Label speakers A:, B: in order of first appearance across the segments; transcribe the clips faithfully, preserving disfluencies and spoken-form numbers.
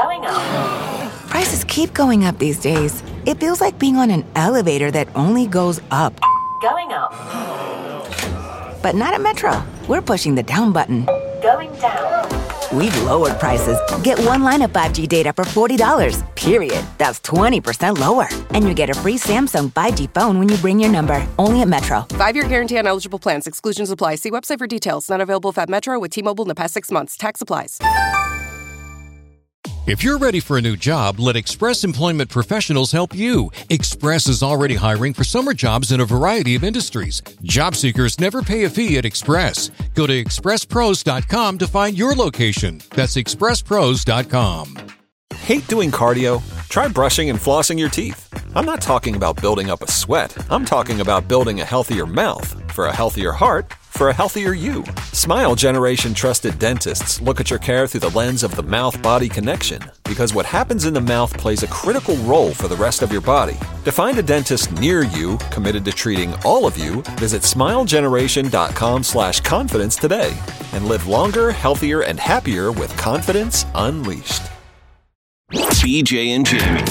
A: Going up.
B: Prices keep going up these days. It feels like being on an elevator that only goes up.
A: Going up.
B: But not at Metro. We're pushing the down button.
A: Going down.
B: We've lowered prices. Get one line of five G data for forty dollars, period. That's twenty percent lower. And you get a free Samsung five G phone when you bring your number. Only at Metro.
C: Five-year guarantee on eligible plans. Exclusions apply. See website for details. Not available if at Metro with T-Mobile in the past six months. Tax applies.
D: If you're ready for a new job, let Express Employment Professionals help you. Express is already hiring for summer jobs in a variety of industries. Job seekers never pay a fee at Express. Go to express pros dot com to find your location. That's express pros dot com.
E: Hate doing cardio? Try brushing and flossing your teeth. I'm not talking about building up a sweat. I'm talking about building a healthier mouth. For a healthier heart, for a healthier you. Smile Generation trusted dentists look at your care through the lens of the mouth-body connection, because what happens in the mouth plays a critical role for the rest of your body. To find a dentist near you committed to treating all of you, visit smile generation dot com slash confidence today and live longer, healthier, and happier with confidence unleashed.
F: B J and Jamie.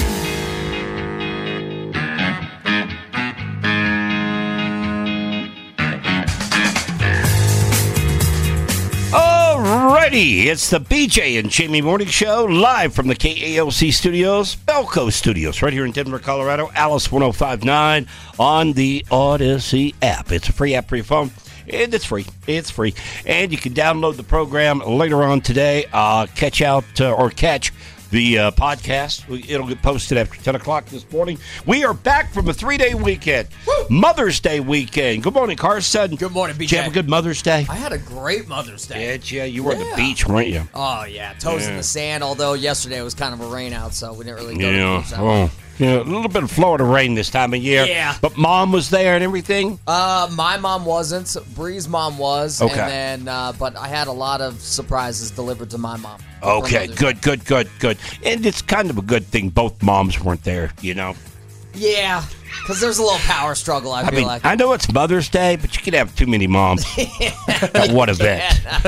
G: Alrighty, it's the B J and Jamie Morning Show, live from the K A L C studios, Belco Studios, right here in Denver, Colorado. Alice one oh five point nine on the Odyssey app. It's a free app for your phone, and it's free. It's free. And you can download the program later on today, uh, catch out uh, or catch the uh, podcast. It'll get posted after ten o'clock this morning. We are back from a three-day weekend. Woo! Mother's Day weekend. Good morning, Carson.
H: Good morning, B J.
G: Did you have a good Mother's Day?
H: I had a great Mother's Day.
G: Did you? You were
H: yeah.
G: at the beach, weren't you?
H: Oh, yeah. Toes yeah. in the sand, although yesterday was kind of a rain out, so we didn't really go
G: yeah.
H: to the beach. That
G: oh. Yeah, a little bit of Florida rain this time of year.
H: Yeah.
G: But Mom was there and everything?
H: Uh, my mom wasn't. Bree's mom was.
G: Okay.
H: And then, uh, but I had a lot of surprises delivered to my mom.
G: Okay, good, good, good, good. And it's kind of a good thing both moms weren't there, you know?
H: Yeah, because there's a little power struggle, I,
G: I
H: feel
G: mean,
H: like.
G: I know it's Mother's Day, but you can have too many moms at one event.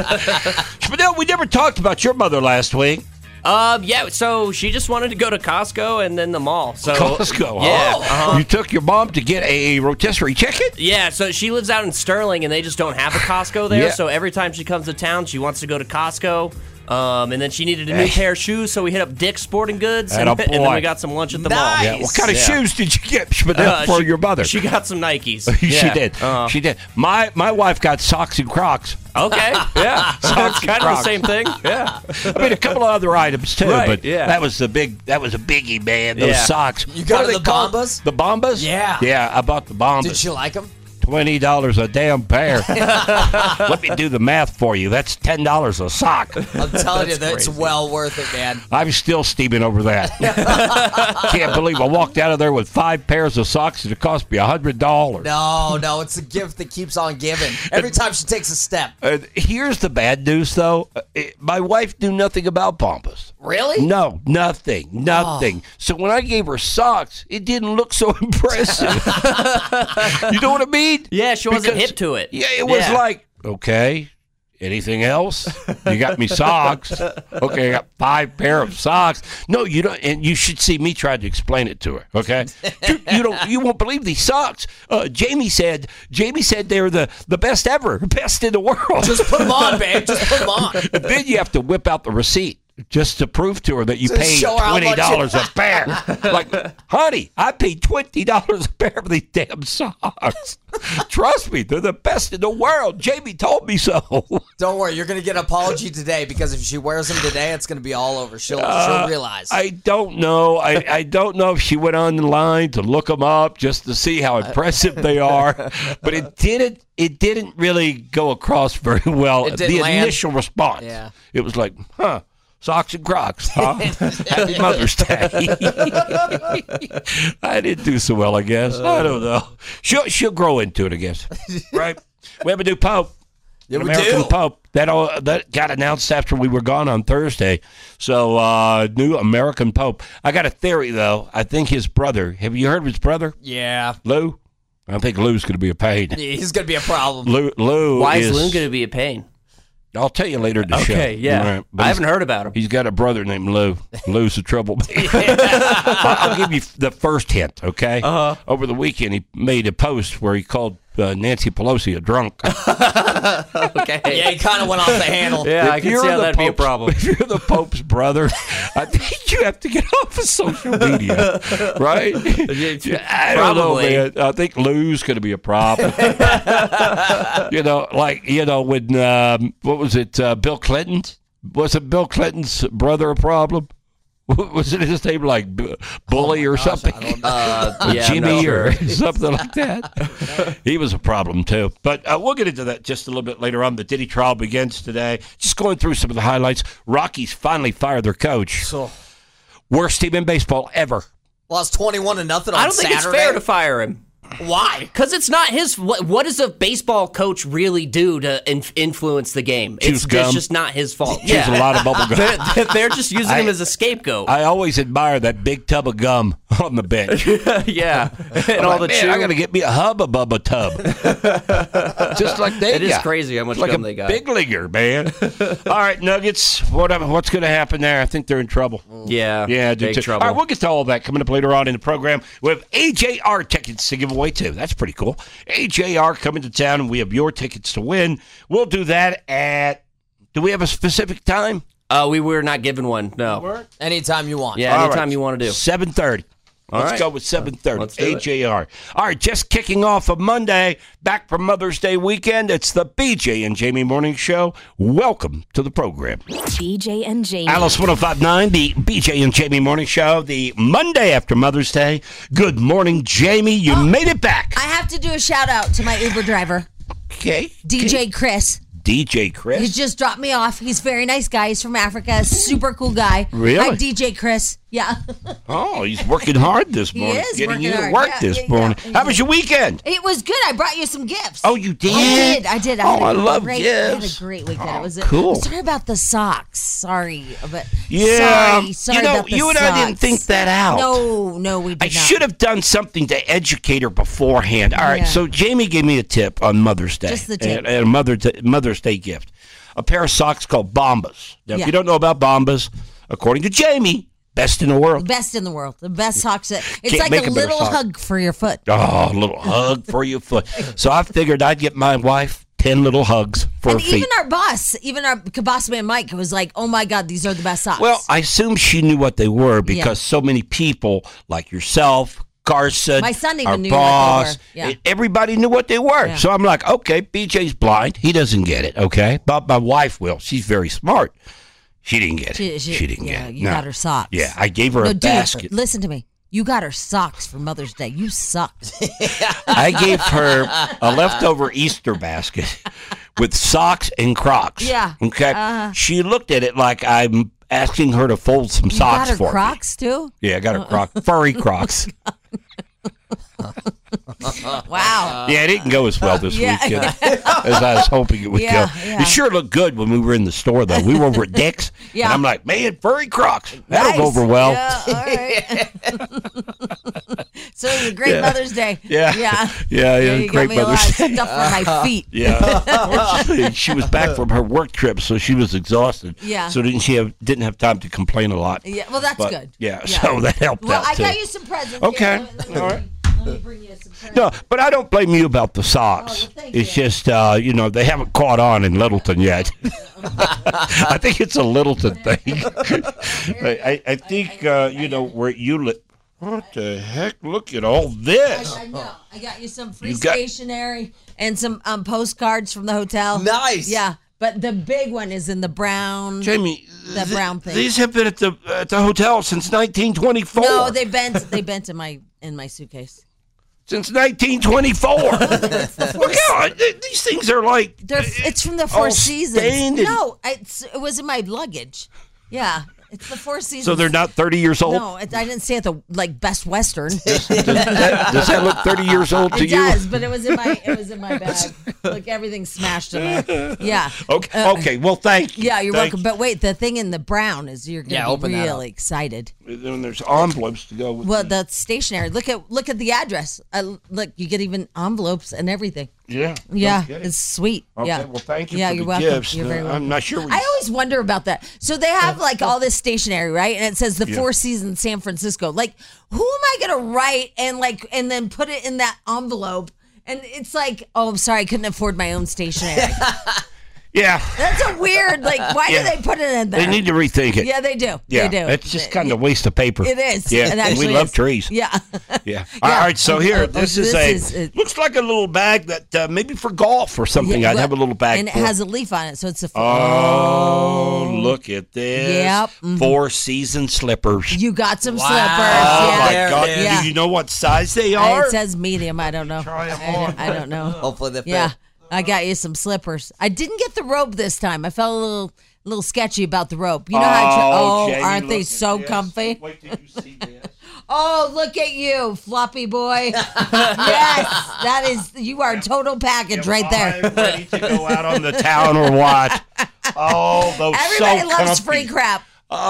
G: But no, we never talked about your mother last week.
I: Um, yeah, so she just wanted to go to Costco and then the mall. So
G: Costco,
I: yeah.
G: huh? Uh-huh. You took your mom to get a rotisserie chicken?
I: Yeah, so she lives out in Sterling, and they just don't have a Costco there.
G: Yeah.
I: So every time she comes to town, she wants to go to Costco. Um, and then she needed a new
G: Hey.
I: pair of shoes, so we hit up Dick's Sporting Goods, and,
G: Atta
I: and then
G: boy.
I: we got some lunch at the
H: Nice.
I: mall.
G: Yeah. What kind of
I: Yeah.
G: shoes did you get Spadell,
I: Uh,
G: for
I: she-
G: your mother?
I: She got some Nikes.
G: she
I: Yeah.
G: did.
I: Uh-huh.
G: She did. My my wife got socks and Crocs.
I: Okay, yeah. So it's
G: and
I: kind of the
G: Crocs.
I: same thing. Yeah.
G: I mean, a couple of other items too,
I: Right,
G: but
I: yeah.
G: that was the big. That was a biggie, man. Those
I: Yeah.
G: socks.
H: You got
G: What are
H: the
G: they called?
H: Bombas?
G: The Bombas?
H: Yeah.
G: Yeah, I bought the Bombas.
H: Did she like them?
G: Twenty dollars a damn pair. Let me do the math for you. That's ten dollars a sock.
H: I'm telling you,
I: That's
H: that's
I: crazy.
H: well worth it, man.
G: I'm still steaming over that. Can't believe I walked out of there with five pairs of socks and it cost me a hundred dollars.
H: No, no, it's a gift that keeps on giving. Every time she takes a step.
G: Uh, here's the bad news, though. Uh, it- my wife knew nothing about Bombas.
H: Really?
G: No, nothing, nothing. So when I gave her socks, it didn't look so impressive. You know what I mean?
I: Yeah, she wasn't
G: Because-
I: hip to it.
G: Yeah, it was
I: Yeah.
G: like, okay, anything else? You got me socks. Okay, I got five pair of socks. No, you don't. And you should see me try to explain it to her. Okay, you, you don't. You won't believe these socks. Uh, Jamie said. Jamie said they're the the best ever, best in the world.
H: Just put them on, babe. Just put them on.
G: And then you have to whip out the receipt just to prove to her that you
H: To
G: paid
H: show her how
G: twenty
H: much
G: dollars
H: you-
G: a pair. Like, honey, I paid twenty dollars a pair for these damn socks. Trust me, they're the best in the world. Jamie told me so.
H: Don't worry, you're going to get an apology today because if she wears them today, it's going to be all over. She'll,
G: Uh,
H: she'll realize.
G: I don't know. I, I don't know if she went online to look them up just to see how impressive they are, but it didn't. It didn't really go across very well.
H: It didn't
G: the
H: land?
G: initial response.
H: Yeah.
G: It was like, huh. Socks and Crocs, huh? Happy Mother's Day. I didn't do so well, I guess. I don't know. She'll she'll grow into it, I guess. Right? We have a new pope.
H: Yeah,
G: An
H: we
G: American
H: do.
G: pope. That all, that got announced after we were gone on Thursday. So, uh, new American pope. I got a theory, though. I think his brother. Have you heard of his brother,
H: yeah.
G: Lou? I think Lou's going to be a pain.
H: He's going to be a problem.
G: Lou, Lou
I: Why is
G: is
I: Loon going to be a pain?
G: I'll tell you later in the show.
I: Okay, yeah.
G: All right, but
I: I
G: he's-
I: haven't heard about him.
G: He's got a brother named Lou. Lou's the troublemaker. I'll give you the first hint, okay? Uh-huh. Over the weekend, he made a post where he called uh, Nancy Pelosi a drunk.
I: Okay.
H: Yeah, he kind of went off the handle.
I: Yeah, I
G: If
I: can
G: you're
I: see how
G: the
I: that'd be a
G: Pope's-
I: problem.
G: If you're the Pope's brother, I think you have to get off of social media, right? I don't know,
I: Probably.
G: man. I think Lou's going to be a problem. You know, like, you know, when, um, what was it, uh, Bill Clinton? Was it Bill Clinton's brother a problem? Was it his name like B- Bully or something?
I: Uh, yeah, I'm
G: Jimmy
I: not
G: or
I: sure.
G: something like that. He was a problem too. But uh, we'll get into that just a little bit later on. The Diddy trial begins today. Just going through some of the highlights. Rockies finally fired their coach.
H: So,
G: Worst team in baseball ever.
H: lost twenty-one to nothing on
I: I don't think
H: Saturday.
I: it's fair to fire him.
H: Why?
I: Because it's not his. What, what does a baseball coach really do to in, influence the game?
G: Chews
I: It's,
G: gum.
I: it's just not his fault.
G: Chews a lot of bubble gum.
I: They're, they're just using him
G: I-
I: as a scapegoat.
G: I always admire that big tub of gum on the bench.
I: yeah, and
G: I'm
I: all
G: like,
I: the
G: man,
I: chew.
G: I got to get me a hubba bubba tub. Just like they
I: It is
G: got.
I: crazy how much
G: It's like
I: gum
G: a
I: they got.
G: big leaguer, man. All right, Nuggets. What, what's going to happen there? I think they're in trouble.
I: yeah,
G: Yeah, I do
I: big
G: too.
I: trouble.
G: All right, we'll get to all of that coming up later on in the program. We have A J R tickets to give away, too. That's pretty cool. A J R coming to town, and we have your tickets to win. We'll do that at, do we have a specific time?
I: Uh, we were not given one. No.
H: Anytime you want.
I: Yeah,
G: All
I: anytime
G: right.
I: you want to do.
G: seven thirty.
I: All
G: Let's
I: right.
G: go with seven thirty.
I: Let's do it.
G: A J R. All right, just kicking off a Monday, back from Mother's Day weekend. It's the B J and Jamie Morning Show. Welcome to the program.
J: B J and Jamie.
G: Alice one oh five point nine, the B J and Jamie Morning Show, the Monday after Mother's Day. Good morning, Jamie. You made it back.
J: I have to do a shout out to my Uber driver,
G: Okay.
J: D J Chris.
G: D J
J: He
G: Chris.
J: just dropped me off. He's a very nice guy. He's from Africa. Super cool guy.
G: Really?
J: Hi, D J Chris. Yeah.
G: Oh, he's working hard this
J: He
G: morning.
J: is
G: Getting
J: working
G: you to
J: hard.
G: work
J: Yeah,
G: this
J: yeah,
G: morning.
J: yeah.
G: How was your weekend?
J: It was good. I brought you some gifts.
G: Oh, you did?
J: I did. I did. I
G: Oh,
J: had a
G: I love
J: great,
G: gifts.
J: I had a great weekend.
G: Oh,
J: it was
G: cool.
J: Sorry about the socks. Sorry, but
G: Yeah.
J: sorry, sorry
G: you know,
J: about the
G: you and
J: socks.
G: I didn't think that out.
J: No, no, we did
G: I
J: not.
G: should have done something to educate her beforehand. All right,
J: Yeah.
G: so Jamie gave me a tip on Mother's Day.
J: Just the tip.
G: And, and a Mother Mother's Day gift. A pair of socks called Bombas. Now, if
J: Yeah.
G: you don't know about Bombas, according to Jamie, best in the world.
J: Best in the world. The best socks. That, it's
G: Can't make
J: like
G: a
J: a
G: better
J: little
G: sock.
J: hug for your foot.
G: Oh, a little hug for your foot. So I figured I'd get my wife ten little hugs for
J: And
G: her feet.
J: even our boss, even our boss man Mike was like, "Oh my God, these are the best socks."
G: Well, I assume she knew what they were because so many people like yourself, Carson,
J: My son even
G: our
J: knew what they
G: boss,
J: were. Yeah.
G: everybody knew what they were.
J: Yeah.
G: So I'm like, okay, B J's blind. He doesn't get it, okay? But my wife will. She's very smart. She didn't get it.
J: She-
G: She,
J: she-
G: didn't
J: yeah,
G: get it.
J: you
G: No.
J: got her socks.
G: Yeah, I gave her
J: no,
G: a
J: dude,
G: basket.
J: listen to me. You got her socks for Mother's Day. You sucked.
G: I gave her a leftover Easter basket with socks and Crocs.
J: Yeah.
G: Okay.
J: Uh-huh.
G: She looked at it like I'm asking her to fold some
J: You
G: socks
J: got her
G: for me.
J: Crocs too?
G: Yeah, I got her Croc, furry Crocs.
J: Wow.
G: Yeah, it didn't go as well this
J: Yeah.
G: weekend as I was hoping it would
J: Yeah,
G: go.
J: yeah.
G: It sure looked good when we were in the store, though. We were over at Dick's,
J: Yeah.
G: and I'm like, man, furry Crocs. That'll
J: Nice.
G: go over well.
J: Yeah, all right. So it was a great
G: Yeah.
J: Mother's Day.
G: Yeah.
J: Yeah.
G: Yeah, yeah,
J: You
G: great
J: got me a lot
G: Mother's
J: of
G: Day.
J: stuff for my feet.
G: Yeah, Unfortunately, she was back from her work trip, so she was exhausted.
J: Yeah.
G: So didn't she have didn't have time to complain a lot.
J: Yeah, well, that's
G: But,
J: good.
G: Yeah, so that helped
J: Well,
G: out
J: I
G: too.
J: got you some presents.
G: Okay.
J: Here, let me-
G: All right.
J: Let me bring you some presents.
G: No, but I don't blame you about the socks.
J: Oh, well, thank
G: it's
J: you.
G: just, uh, you know, they haven't caught on in Littleton yet. I think it's a Littleton thing. I, I, I think, uh, you know, where you live. What the heck? Look at all this.
J: I know. I got you some free
G: You got-
J: stationery and some um, postcards from the hotel.
H: Nice.
J: Yeah, but the big one is in the brown.
G: Jamie,
J: The
G: th-
J: brown thing.
G: these have been at the at the hotel since nineteen twenty-four.
J: No, they bent. They bent in my in my suitcase.
G: Since nineteen twenty-four. Look out. These things are like...
J: They're, it's from the Four
G: all
J: Seasons.
G: stained and-
J: No, it's, it was in my luggage. Yeah, it's the Four Seasons.
G: So they're not thirty years old?
J: No, it, I didn't say at the like Best Western.
G: Does that, does that look thirty years old to
J: It
G: you?
J: does, but it was in my it was in my bag. Like everything's smashed in there. Yeah.
G: Okay,
J: Uh,
G: okay. Well, thank you.
J: Yeah, you're
G: Thank
J: welcome. But wait, the thing in the brown is you're gonna
H: Yeah,
J: be
H: open that
J: really excited.
G: you. Then there's envelopes to go with
J: Well,
G: it.
J: the stationery. Look at look at the address. Uh, look, you get even envelopes and everything.
G: Yeah.
J: Yeah,
G: no kidding.
J: it's sweet.
G: Okay,
J: yeah.
G: well, thank you
J: yeah,
G: for
J: you're
G: the
J: welcome.
G: gifts.
J: You're
G: No,
J: very welcome.
G: I'm not sure we-
J: I always wonder about that. So they have like all this stationery, right? And it says the
G: Yeah.
J: Four Seasons San Francisco. Like, who am I gonna write and like and then put it in that envelope? And it's like, oh, I'm sorry, I couldn't afford my own stationery.
G: Yeah.
J: That's a weird. Like, why
G: Yeah.
J: do they put it in there?
G: They need to rethink it.
J: Yeah, they do.
G: Yeah,
J: they do.
G: it's just kind of a waste of paper.
J: It is.
G: Yeah,
J: It
G: and
J: actually
G: we love
J: is.
G: trees.
J: Yeah.
G: Yeah. All right, so here,
J: Oh,
G: this,
J: this
G: is a,
J: is- it-
G: looks like a little bag that uh, maybe for golf or something.
J: Yeah,
G: I'd
J: well,
G: have a little bag
J: and it
G: for.
J: has a leaf on it, so it's a.
G: Oh, look at this.
J: Yep. Mhm.
G: Four season slippers.
J: You got some
H: Wow.
J: slippers.
G: Oh,
J: yeah.
G: my
H: There
G: God.
H: it is.
J: Yeah.
G: Do you know what size they
J: Uh,
G: are?
J: It says medium. I don't know.
G: Try 'em
J: I,
G: on.
J: I don't know.
H: Hopefully they fit.
J: Yeah, I got you some slippers. I didn't get the robe this time. I felt a little, little sketchy about the robe. You know how? I try, oh,
G: Jamie,
J: aren't they
G: look
J: so
G: at this.
J: comfy?
G: Wait till you see this.
J: Oh, look at you, floppy boy. Yes, that is. You are a total package right there.
G: I'm ready to go out on the town or what? Oh, those
J: Everybody
G: so
J: loves
G: comfy.
J: free crap,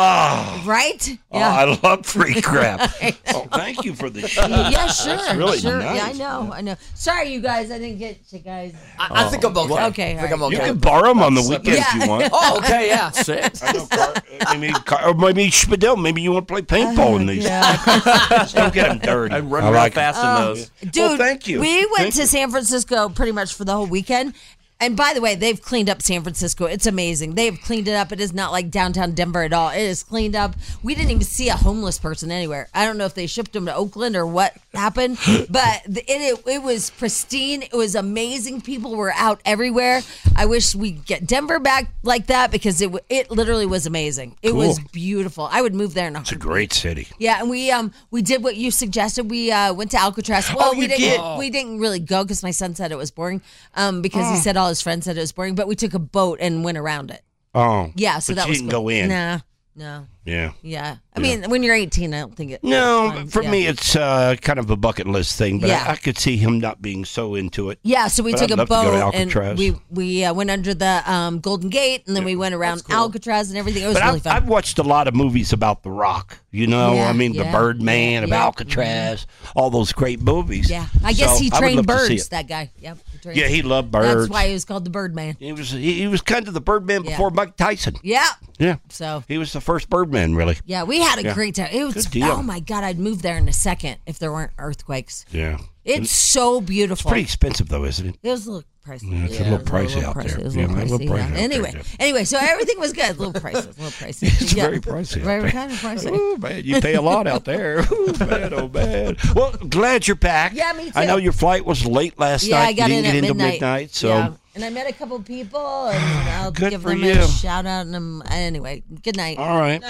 G: Oh,
J: right?
G: oh, I love free crap. Oh, thank you for the sheet.
J: Yeah, sure.
G: That's really
J: sure.
G: nice.
J: Yeah, I know. I know. Sorry, you guys. I didn't get you guys.
H: I, I think I'm okay.
J: Okay,
H: I think I'm
J: all
H: okay.
G: You can borrow them on the
H: Slip
G: weekends
J: Yeah.
G: if you want.
H: Oh, okay, yeah. Shit.
G: I know, Car- maybe, Car- or maybe Spadil, maybe you want to play paintball in these. Just don't get them dirty.
K: I run
G: I
K: real
G: like 'em.
K: fast in those.
J: Dude,
G: Well, thank you.
J: We went
G: Thank
J: to
G: you.
J: San Francisco pretty much for the whole weekend. And by the way, they've cleaned up San Francisco. It's amazing. They've cleaned it up. It is not like downtown Denver at all. It is cleaned up. We didn't even see a homeless person anywhere. I don't know if they shipped them to Oakland or what happened, but it, it it was pristine. It was amazing. People were out everywhere. I wish we could get Denver back like that because it w- it literally was amazing. It was
G: Cool.
J: beautiful. I would move there in a
G: It's a
J: heartbeat.
G: great city.
J: Yeah, and we um we did what you suggested. We uh, went to Alcatraz. Well,
G: Oh,
J: we
G: you
J: didn't
G: did?
J: we didn't really go because my son said it was boring. Um, because
G: Oh.
J: he said all his friends said it was boring. But we took a boat and went around it.
G: Oh.
J: Yeah, so
G: but
J: that
G: you
J: was
G: didn't
J: cool.
G: go in.
J: Nah, no,
G: Yeah.
J: yeah. I mean, when you're eighteen, I don't think it.
G: No,
J: it's fun.
G: for
J: Yeah.
G: me, it's uh, kind of a bucket list thing, but
J: Yeah.
G: I, I could see him not being so into it.
J: Yeah, so we
G: But
J: took
G: I'd
J: a
G: love to go to
J: boat and
G: Alcatraz.
J: we we uh, went under the um, Golden Gate and then we went around Alcatraz and everything. It was
G: But
J: really
G: I've,
J: fun.
G: I've watched a lot of movies about The Rock. You know,
J: Yeah,
G: I mean,
J: yeah,
G: The Birdman,
J: yeah,
G: of
J: yeah.
G: Alcatraz, all those great movies.
J: yeah, I guess
G: So
J: he
G: I would
J: trained
G: love to see
J: birds.
G: it.
J: That guy. Yep. trained-
G: Yeah, he loved birds.
J: That's why he was called the Birdman.
G: He was he, he was kind of the Birdman
J: Yeah.
G: before Mike Tyson.
J: Yeah.
G: Yeah,
J: So.
G: he was the first Birdman, really.
J: Yeah, we had a
G: Yeah.
J: great time. It was
G: Good deal.
J: oh my god, I'd move there in a second if there weren't earthquakes.
G: Yeah,
J: It's so beautiful.
G: it's pretty expensive though, isn't it?
J: It was a little pricey.
G: Yeah, it's a
J: it
G: little
J: was
G: pricey out
J: pricey.
G: there.
J: It was a
G: Yeah,
J: little
G: a little
J: pricey.
G: pricey
J: yeah.
G: out there,
J: Anyway,
G: yeah.
J: anyway, so everything was good. A little pricey. A little pricey.
G: It's
J: Yeah.
G: very pricey out
J: Very
G: there.
J: kind of pricey.
G: Oh man, you pay a lot out there. Ooh, man, oh man. Well, glad you're back.
J: Yeah, me
G: I
J: too.
G: know your flight was late last
J: Yeah,
G: night.
J: I got
G: you
J: in
G: didn't
J: at
G: get into
J: midnight.
G: midnight, so
J: Yeah. And I met a couple people, and I'll
G: Good
J: give
G: for
J: them
G: you.
J: a shout out. And um, anyway, good night.
G: all right.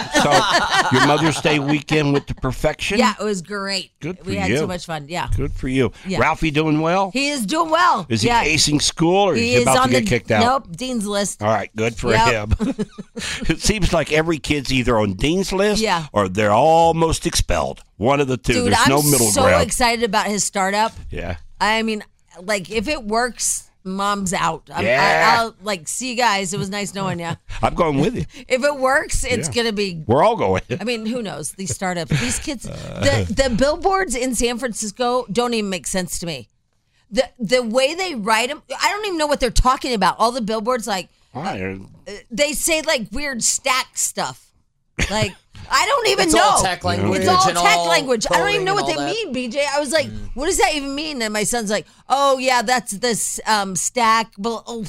G: So your Mother's Day weekend went to perfection.
J: Yeah, it was great.
G: Good for
J: we had
G: you.
J: so much fun. Yeah,
G: Good for you.
J: Yeah.
G: Ralphie doing well?
J: he is doing well.
G: Is he
J: yeah.
G: acing school or is
J: He
G: he
J: is
G: about
J: on
G: to get
J: the
G: kicked out?
J: Nope, Dean's list.
G: All right, good for
J: Yep.
G: him. It seems like every kid's either on Dean's list
J: Yeah.
G: or they're almost expelled. One of the two.
J: Dude,
G: There's
J: I'm
G: no middle
J: so
G: ground.
J: excited about his startup.
G: Yeah.
J: I mean, like if it works, mom's out. I'm,
G: Yeah.
J: I, I'll like see you guys. It was nice knowing you.
G: I'm going with you.
J: If it works, it's
G: Yeah.
J: gonna be.
G: We're all going.
J: I mean, who knows? These startups, these kids,
G: Uh.
J: the the billboards in San Francisco don't even make sense to me. The the way they write them, I don't even know what they're talking about. All the billboards, like
G: Why?
J: they say like weird stack stuff. Like I don't even
H: It's
J: know.
H: all tech language
J: It's all
H: and
J: tech
H: all
J: language. I don't even
H: coding
J: know
H: and
J: what they
H: all that.
J: mean, B J. I was like, what does that even mean? And my son's like, oh yeah, that's this um, stack. But oh.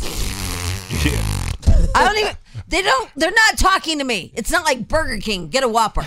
J: I don't even. They don't. They're not talking to me. It's not like Burger King. Get a Whopper.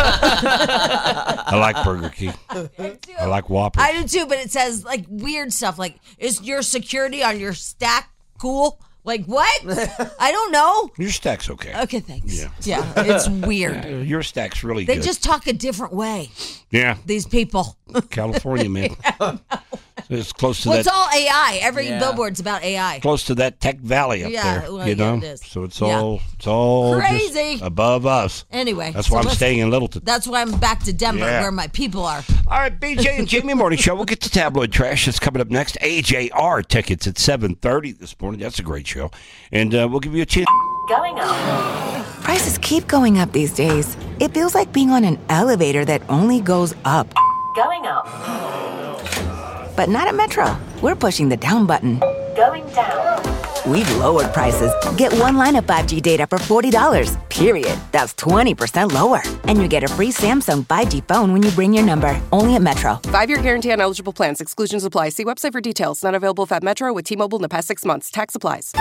G: I like Burger King. I like Whopper.
J: I do too, but it says like weird stuff. Like, is your security on your stack cool? Like what? I don't know.
G: Your stack's okay.
J: Okay, thanks.
G: Yeah.
J: Yeah, it's weird.
G: Uh, Your stack's really
J: They
G: good.
J: just talk a different way.
G: yeah.
J: These people.
G: California, man. It's close to
J: Well,
G: that.
J: it's all A I. Every
H: Yeah.
J: billboard's about A I.
G: Close to that Tech Valley up
J: Yeah,
G: there.
J: well,
G: you
J: yeah,
G: know,
J: it is.
G: so it's
J: Yeah.
G: all it's all just
J: Crazy.
G: above us.
J: Anyway,
G: That's
J: so
G: why I'm
J: let's-
G: staying in Littleton.
J: That's why I'm back to Denver,
G: Yeah.
J: where my people are.
G: All right, B J and Jamie Morning Show. We'll get to Tabloid Trash. That's coming up next. A J R tickets at seven thirty this morning. That's a great show. And uh, we'll give you a chance.
A: Going up.
B: Prices keep going up these days. It feels like being on an elevator that only goes up.
A: Going up.
B: But not at Metro. we're pushing the down button.
A: Going down.
B: We've lowered prices. Get one line of five G data for forty dollars, period. That's twenty percent lower. And you get a free Samsung five G phone when you bring your number. Only at Metro.
C: Five-year guarantee on eligible plans. Exclusions apply. See website for details. Not available at Metro with T-Mobile in the past six months. Tax applies.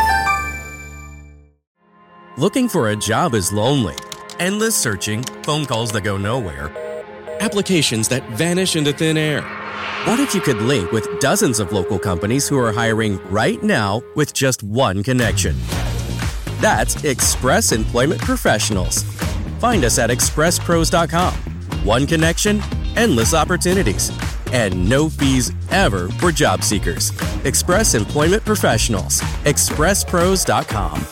K: Looking for a job is lonely. Endless searching, phone calls that go nowhere, applications that vanish into thin air. What if you could link with dozens of local companies who are hiring right now with just one connection? That's Express Employment Professionals. Find us at express pros dot com. One connection, endless opportunities, and no fees ever for job seekers. Express Employment Professionals. express pros dot com.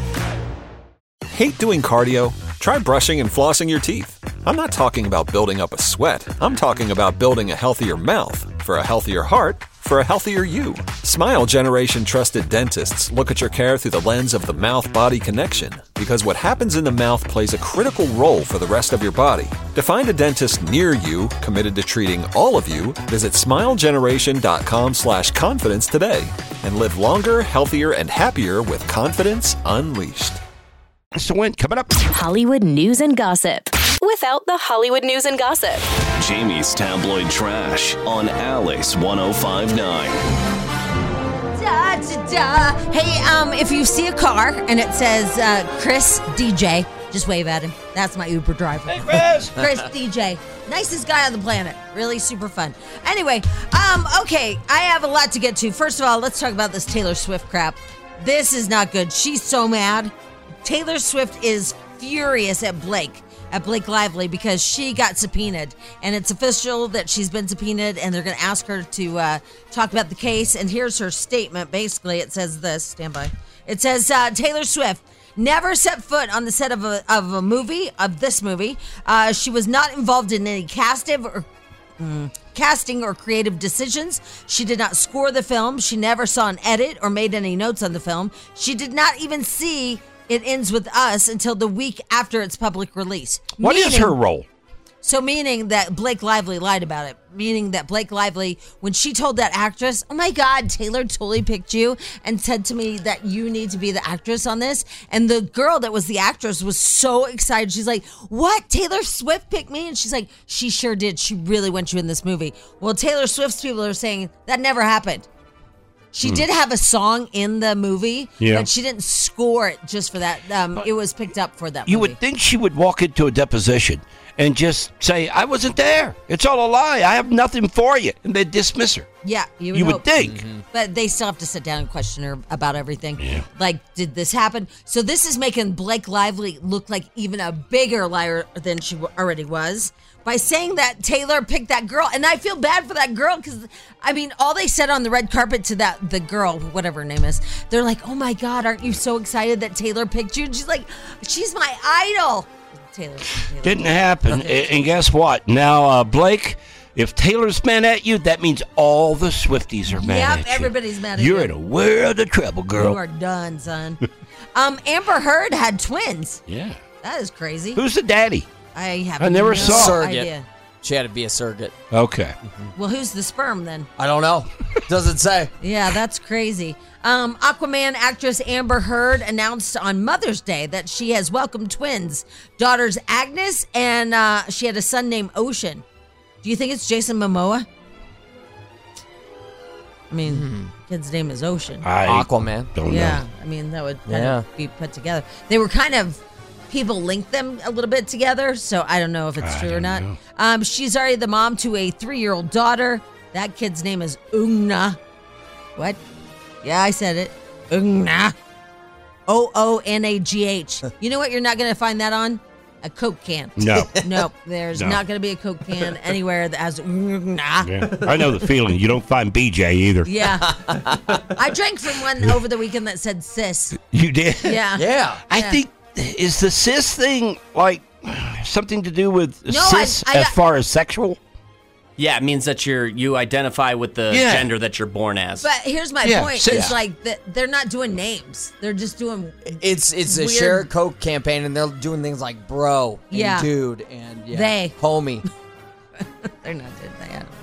E: Hate doing cardio? Try brushing and flossing your teeth. I'm not talking about building up a sweat. I'm talking about building a healthier mouth. For a healthier heart, for a healthier you. Smile Generation trusted dentists look at your care through the lens of the mouth-body connection, because what happens in the mouth plays a critical role for the rest of your body. To find a dentist near you committed to treating all of you, visit smile generation dot com slash confidence today and live longer, healthier, and happier with confidence unleashed.
G: So when coming up,
L: Hollywood news and gossip without the Hollywood news and gossip.
F: Jamie's tabloid trash on Alice one oh five point nine.
J: Da, da, da. Hey, um, if you see a car and it says uh, Chris D J, just wave at him. That's my Uber driver.
G: Hey, Chris!
J: Chris D J. Nicest guy on the planet. Really super fun. Anyway, um, okay, I have a lot to get to. First of all, let's talk about this Taylor Swift crap. This is not good. She's so mad. Taylor Swift is furious at Blake, at Blake Lively, because she got subpoenaed. And it's official that she's been subpoenaed, and they're going to ask her to uh, talk about the case. And here's her statement. Basically, it says this. Stand by. It says, uh, Taylor Swift never set foot on the set of a, of a movie, of this movie. Uh, she was not involved in any casting or Mm. casting or creative decisions. She did not score the film. She never saw an edit or made any notes on the film. She did not even see It Ends With Us until the week after its public release.
G: What
J: meaning,
G: is her role?
J: So meaning that Blake Lively lied about it. Meaning that Blake Lively, when she told that actress, oh my God, Taylor totally picked you and said to me that you need to be the actress on this. And the girl that was the actress was so excited. She's like, what? Taylor Swift picked me? And she's like, she sure did. She really wants you in this movie. Well, Taylor Swift's people are saying that never happened. She
G: Hmm.
J: did have a song in the movie,
G: Yeah.
J: but she didn't score it just for that. Um, it was picked up for that
G: You
J: movie.
G: would think she would walk into a deposition and just say, I wasn't there. It's all a lie. I have nothing for you. And they'd dismiss her.
J: Yeah, you would,
G: You would
J: hope.
G: think.
J: But they still have to sit down and question her about everything. Like, did this happen? So this is making Blake Lively look like even a bigger liar than she w- already was by saying that Taylor picked that girl. And I feel bad for that girl because, I mean, all they said on the red carpet to that the girl, whatever her name is, they're like, oh my God, aren't you so excited that Taylor picked you? And she's like, she's my idol. Taylor. Taylor.
G: Didn't happen. A- And guess what? Now, uh, Blake, if Taylor's mad at you, that means all the Swifties are mad
J: Yep,
G: at you.
J: everybody's mad at
G: You're
J: you.
G: in a world of trouble, girl.
J: You are done, son. um, Amber Heard had twins.
G: Yeah.
J: That is crazy.
G: Who's the daddy?
J: I have
G: I never
J: no
G: saw.
H: Surrogate.
J: idea.
H: She had to be a surrogate.
G: Okay.
J: Well, who's the sperm then?
H: I don't know. Doesn't say.
J: Yeah, that's crazy. Um, Aquaman actress Amber Heard announced on Mother's Day that she has welcomed twins, daughters Agnes, and uh, she had a son named Ocean. Do you think it's Jason Momoa? I mean, kid's name is Ocean.
G: I
H: Aquaman.
G: don't
J: yeah,
G: know.
J: I mean that would kind
H: Yeah.
J: of be put together. They were kind of people linked them a little bit together, so I don't know if it's
G: I
J: true or
G: don't
J: not.
G: know.
J: Um, she's already the mom to a three-year-old daughter. That kid's name is Ungna. What? Yeah, I said it. Ungna. O O N A G H. You know what? You're not going to find that on a Coke can.
G: No.
J: Nope. There's
G: No.
J: not going to be a Coke can anywhere that has Ungna.
G: Yeah. I know the feeling. You don't find B J either.
J: Yeah. I drank from one over the weekend that said sis.
G: You did?
J: Yeah.
H: Yeah.
G: I
J: Yeah.
G: think, is the cis thing like something to do with
J: No, I-
G: cis
J: I-
G: as far as sexual?
I: Yeah, it means that you're you identify with the
G: Yeah.
I: gender that you're born as.
J: But here's my
G: Yeah,
J: point:
G: sis.
J: it's like that they're not doing names; they're just doing.
H: It's it's a
J: Weird.
H: share Coke campaign, and they're doing things like bro and
J: Yeah.
H: dude and yeah,
J: They.
H: homie.
J: They're not doing that. I don't know.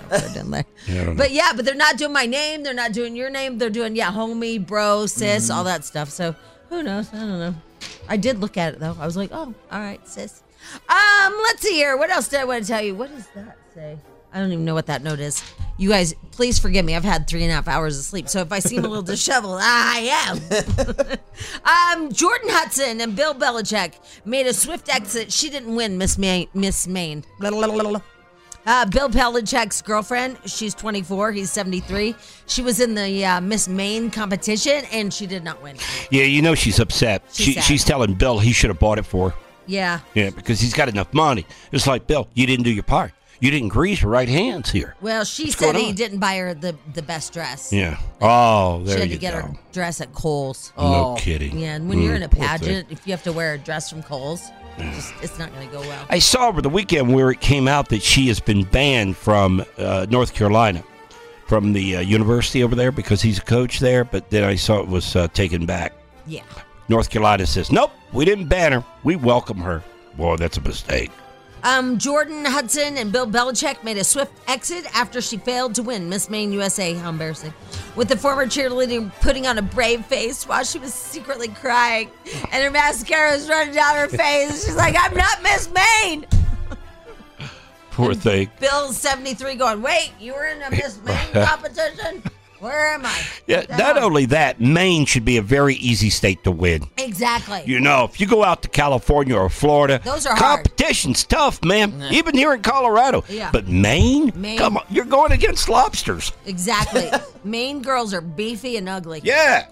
J: they're doing there.
G: Yeah, I don't know.
J: But yeah, but they're not doing my name. They're not doing your name. They're doing, yeah, homie, bro, sis, all that stuff. So who knows? I don't know. I did look at it, though. I was like, oh, all right, sis. Um, let's see here. What else did I want to tell you? What does that say? I don't even know what that note is. You guys, please forgive me. I've had three and a half hours of sleep, so if I seem a little disheveled, I am. um, Jordan Hudson and Bill Belichick made a swift exit. She didn't win, Miss Maine. Miss Maine. Blah, blah, blah, blah. Uh, Bill Belichick's girlfriend, she's twenty-four, he's seventy-three. She was in the uh, Miss Maine competition, and she did not win.
G: Yeah, you know she's upset.
J: She's
G: she,
J: sad.
G: she's telling Bill he should have bought it for her.
J: Yeah.
G: Yeah, because he's got enough money. It's like, Bill, you didn't do your part. You didn't grease your right hands here.
J: Well, she
G: What's
J: said
G: going
J: he
G: on?
J: didn't buy her the, the best dress.
G: Yeah. Oh, there
J: She had
G: you
J: to get
G: go.
J: her dress at Kohl's.
G: No kidding.
J: Yeah, and when you're in a
G: Mm, poor
J: pageant, if you have to wear a dress from Kohl's, just, it's not going to go well.
G: I saw over the weekend where it came out that she has been banned from uh, North Carolina, from the uh, university over there, because he's a coach there. But then I saw it was uh, taken back.
J: Yeah.
G: North Carolina says, nope, we didn't ban her. We welcome her. Boy, that's a mistake.
J: Um, Jordan Hudson and Bill Belichick made a swift exit after she failed to win Miss Maine U S A. How embarrassing. With the former cheerleader putting on a brave face while she was secretly crying, and her mascara was running down her face. She's like, I'm not Miss Maine.
G: Poor thing.
J: Bill's seventy-three going, wait, you were in a Miss Maine competition? Where am I?
G: Yeah,
J: What the
G: not
J: hell?
G: only that, Maine should be a very easy state to win.
J: Exactly.
G: You know, if you go out to California or Florida,
J: Those are hard.
G: competition's tough, man. Even here in Colorado.
J: Yeah.
G: But Maine?
J: Maine.
G: Come on, you're going against lobsters.
J: Exactly. Maine girls are beefy and ugly.
G: Yeah.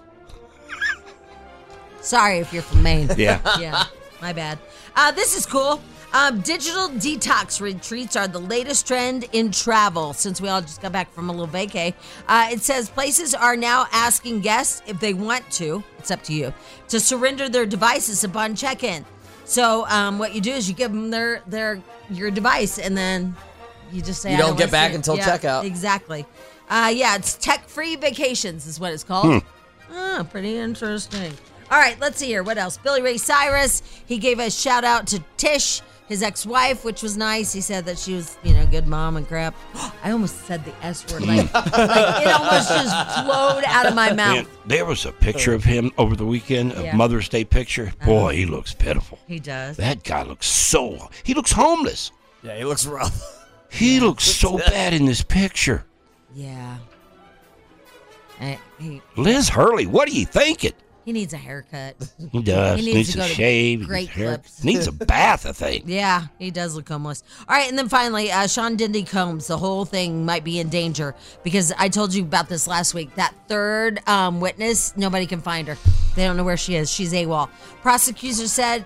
J: Sorry if you're from Maine.
G: Yeah.
J: Yeah, my bad. Uh, this is cool. Um, digital detox retreats are the latest trend in travel since we all just got back from a little vacay. Uh, it says places are now asking guests if they want to, it's up to you, to surrender their devices upon check-in. So um, what you do is you give them their, their your device and then you just say,
H: You
J: I
H: don't
J: want
H: get
J: to
H: back
J: see it.
H: until
J: Yeah,
H: checkout.
J: Exactly. Uh, yeah, it's tech-free vacations is what it's called.
G: Hmm.
J: Ah, pretty interesting. All right, let's see here. What else? Billy Ray Cyrus, he gave a shout out to Tish, his ex-wife, which was nice. He said that she was, you know, a good mom and crap. I almost said the S word. Like, like it almost just flowed out of my mouth.
G: Man, there was a picture of him over the weekend, a
J: Yeah.
G: Mother's Day picture. Boy, he looks pitiful.
J: He does.
G: That guy looks so... He looks homeless.
H: Yeah, he looks rough.
G: He looks so bad in this picture.
J: Yeah. I, he,
G: Liz Hurley, what are you thinking?
J: he needs a haircut.
G: He does.
J: He
G: needs,
J: needs to
G: a
J: go to
G: shave.
J: Great
G: his hair-
J: Clips.
G: Needs a bath, I think.
J: Yeah, he does look homeless. All right, and then finally, uh, Sean Dindy Combs. The whole thing might be in danger because I told you about this last week. That third um, witness, nobody can find her. They don't know where she is. She's AWOL. Prosecutor said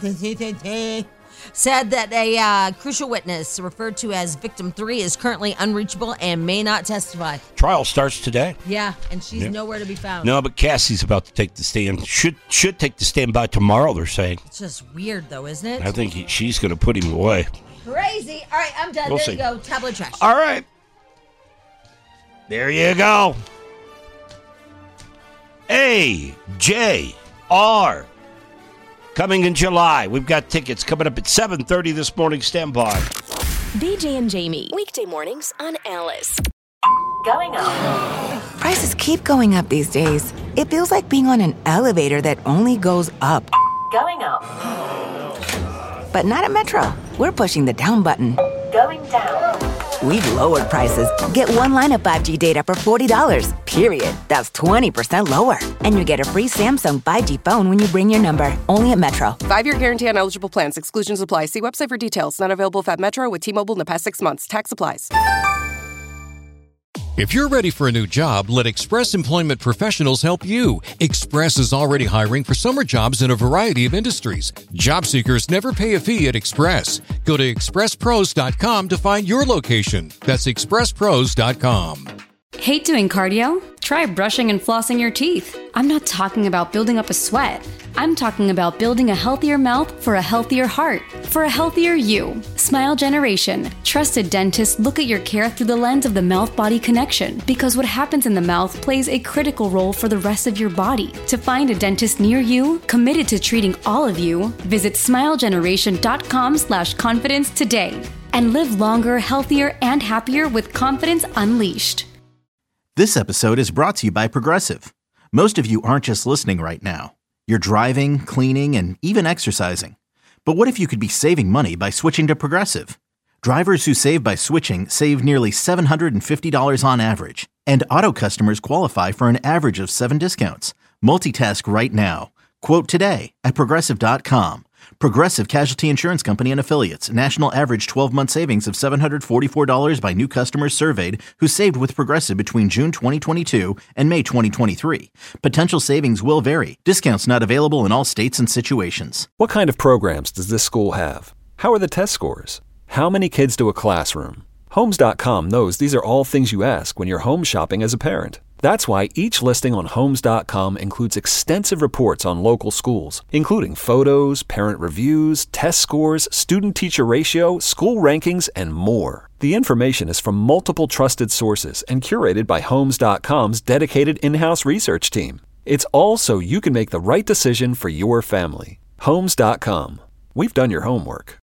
J: said that a uh, crucial witness referred to as victim three is currently unreachable and may not testify.
G: Trial starts today.
J: Yeah, and she's
G: Yeah.
J: nowhere to be found.
G: No, but Cassie's about to take the stand. Should should take the stand by tomorrow, they're saying.
J: It's just weird, though, isn't it?
G: I think he, she's going to put him away.
J: Crazy. All right, I'm done.
G: We'll
J: there
G: see.
J: you go. Tablet trash.
G: All right. There you go. A J R. Coming in July. We've got tickets coming up at seven thirty this morning. Stand by.
L: B J and Jamie, weekday mornings on Alice.
A: Going up.
B: Prices keep going up these days. It feels like being on an elevator that only goes up.
A: Going up.
B: But not at Metro. We're pushing the down button.
A: Going down.
B: We've lowered prices. Get one line of five G data for forty dollars, period. That's twenty percent lower. And you get a free Samsung five G phone when you bring your number. Only at Metro.
C: Five-year guarantee on eligible plans. Exclusions apply. See website for details. Not available if at Metro with T-Mobile in the past six months. Tax applies.
D: If you're ready for a new job, let Express Employment Professionals help you. Express is already hiring for summer jobs in a variety of industries. Job seekers never pay a fee at Express. Go to express pros dot com to find your location. That's express pros dot com.
M: Hate doing cardio? Try brushing and flossing your teeth. I'm not talking about building up a sweat. I'm talking about building a healthier mouth for a healthier heart, for a healthier you. Smile Generation. Trusted dentists look at your care through the lens of the mouth-body connection because what happens in the mouth plays a critical role for the rest of your body. To find a dentist near you, committed to treating all of you, visit smile generation dot com slash confidence today. and live longer, healthier, and happier with confidence unleashed.
N: This episode is brought to you by Progressive. Most of you aren't just listening right now. You're driving, cleaning, and even exercising. But what if you could be saving money by switching to Progressive? Drivers who save by switching save nearly seven hundred fifty dollars on average. And auto customers qualify for an average of seven discounts. Multitask right now. Quote today at Progressive dot com. Progressive Casualty Insurance Company and Affiliates. National average twelve-month savings of seven hundred forty-four dollars by new customers surveyed who saved with Progressive between June twenty twenty-two and May twenty twenty-three. Potential savings will vary. Discounts not available in all states and situations.
E: What kind of programs does this school have? How are the test scores? How many kids do a classroom? Homes dot com knows these are all things you ask when you're home shopping as a parent. That's why each listing on Homes dot com includes extensive reports on local schools, including photos, parent reviews, test scores, student-teacher ratio, school rankings, and more. The information is from multiple trusted sources and curated by Homes dot com's dedicated in-house research team. It's all so you can make the right decision for your family. Homes dot com. We've done your homework.